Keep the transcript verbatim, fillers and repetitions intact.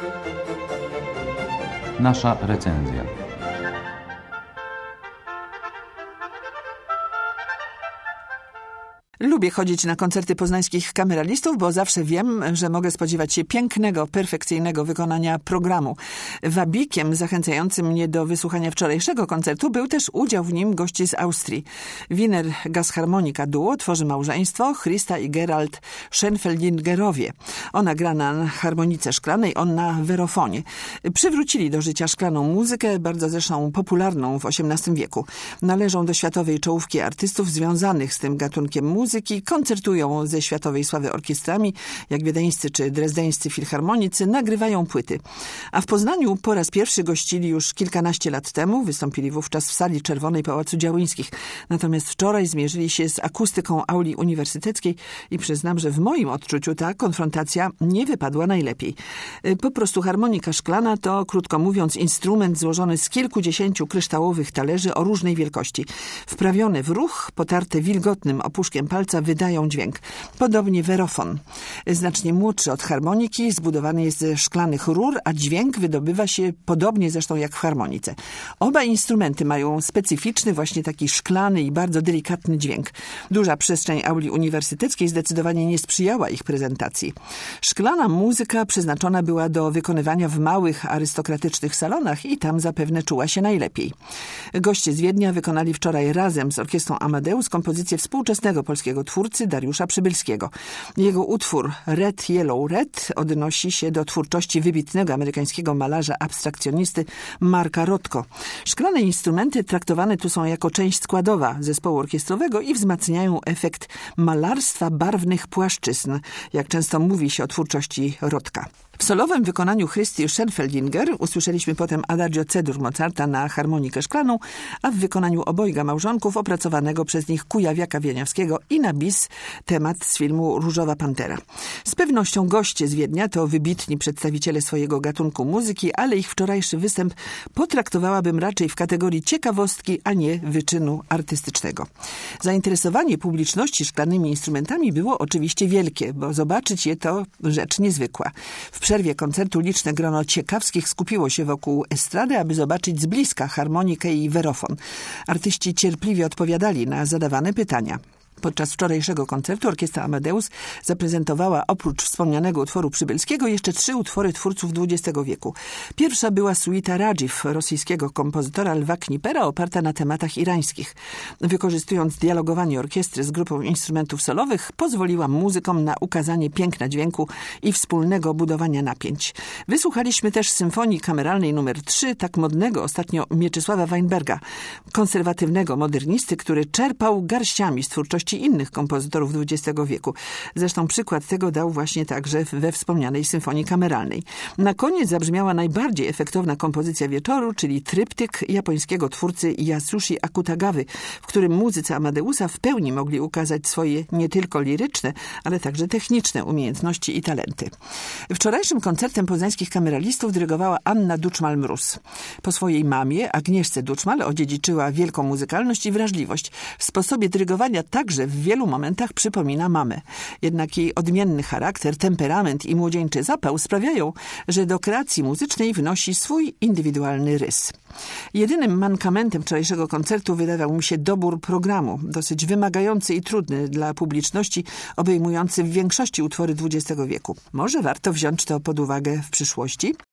Nasza recenzja. Lubię chodzić na koncerty poznańskich kameralistów, bo zawsze wiem, że mogę spodziewać się pięknego, perfekcyjnego wykonania programu. Wabikiem zachęcającym mnie do wysłuchania wczorajszego koncertu był też udział w nim gości z Austrii. Wiener Gasharmonika Duo tworzy małżeństwo Christa i Gerald Schenfeldingerowie. Ona gra na harmonice szklanej, on na werofonie. Przywrócili do życia szklaną muzykę, bardzo zresztą popularną w osiemnastym wieku. Należą do światowej czołówki artystów związanych z tym gatunkiem muzyki. Koncertują ze światowej sławy orkiestrami, jak wiedeńscy czy drezdeńscy filharmonicy, nagrywają płyty. A w Poznaniu po raz pierwszy gościli już kilkanaście lat temu, wystąpili wówczas w sali czerwonej Pałacu Działyńskich. Natomiast wczoraj zmierzyli się z akustyką auli uniwersyteckiej i przyznam, że w moim odczuciu ta konfrontacja nie wypadła najlepiej. Po prostu harmonika szklana to, krótko mówiąc, instrument złożony z kilkudziesięciu kryształowych talerzy o różnej wielkości. Wprawione w ruch, potarte wilgotnym opuszkiem palca, wydają dźwięk. Podobnie werofon. Znacznie młodszy od harmoniki, zbudowany jest ze szklanych rur, a dźwięk wydobywa się podobnie zresztą jak w harmonice. Oba instrumenty mają specyficzny, właśnie taki szklany i bardzo delikatny dźwięk. Duża przestrzeń auli uniwersyteckiej zdecydowanie nie sprzyjała ich prezentacji. Szklana muzyka przeznaczona była do wykonywania w małych, arystokratycznych salonach i tam zapewne czuła się najlepiej. Goście z Wiednia wykonali wczoraj razem z orkiestrą Amadeus kompozycję współczesnego polskiego twórcy Dariusza Przybylskiego. Jego utwór Red, Yellow, Red odnosi się do twórczości wybitnego amerykańskiego malarza abstrakcjonisty Marka Rothko. Szklane instrumenty traktowane tu są jako część składowa zespołu orkiestrowego i wzmacniają efekt malarstwa barwnych płaszczyzn, jak często mówi się o twórczości Rothka. W solowym wykonaniu Christy Schenfeldinger usłyszeliśmy potem Adagio C-dur Mozarta na harmonikę szklaną, a w wykonaniu obojga małżonków opracowanego przez nich Kujawiaka Wieniawskiego i na bis temat z filmu Różowa Pantera. Z pewnością goście z Wiednia to wybitni przedstawiciele swojego gatunku muzyki, ale ich wczorajszy występ potraktowałabym raczej w kategorii ciekawostki, a nie wyczynu artystycznego. Zainteresowanie publiczności szklanymi instrumentami było oczywiście wielkie, bo zobaczyć je to rzecz niezwykła. W przerwie koncertu liczne grono ciekawskich skupiło się wokół estrady, aby zobaczyć z bliska harmonikę i werofon. Artyści cierpliwie odpowiadali na zadawane pytania. Podczas wczorajszego koncertu orkiestra Amadeus zaprezentowała oprócz wspomnianego utworu Przybylskiego jeszcze trzy utwory twórców dwudziestego wieku. Pierwsza była suita Radziw, rosyjskiego kompozytora Lwa Knipera, oparta na tematach irańskich. Wykorzystując dialogowanie orkiestry z grupą instrumentów solowych, pozwoliła muzykom na ukazanie piękna dźwięku i wspólnego budowania napięć. Wysłuchaliśmy też symfonii kameralnej numer trzy, tak modnego ostatnio Mieczysława Weinberga, konserwatywnego modernisty, który czerpał garściami z twórczości innych kompozytorów dwudziestego wieku. Zresztą przykład tego dał właśnie także we wspomnianej symfonii kameralnej. Na koniec zabrzmiała najbardziej efektowna kompozycja wieczoru, czyli tryptyk japońskiego twórcy Yasushi Akutagawy, w którym muzycy Amadeusa w pełni mogli ukazać swoje nie tylko liryczne, ale także techniczne umiejętności i talenty. Wczorajszym koncertem poznańskich kameralistów dyrygowała Anna Duczmal-Mróz. Po swojej mamie, Agnieszce Duczmal, odziedziczyła wielką muzykalność i wrażliwość. W sposobie dyrygowania także w wielu momentach przypomina mamę. Jednak jej odmienny charakter, temperament i młodzieńczy zapał sprawiają, że do kreacji muzycznej wnosi swój indywidualny rys. Jedynym mankamentem wczorajszego koncertu wydawał mi się dobór programu, dosyć wymagający i trudny dla publiczności, obejmujący w większości utwory dwudziestego wieku. Może warto wziąć to pod uwagę w przyszłości?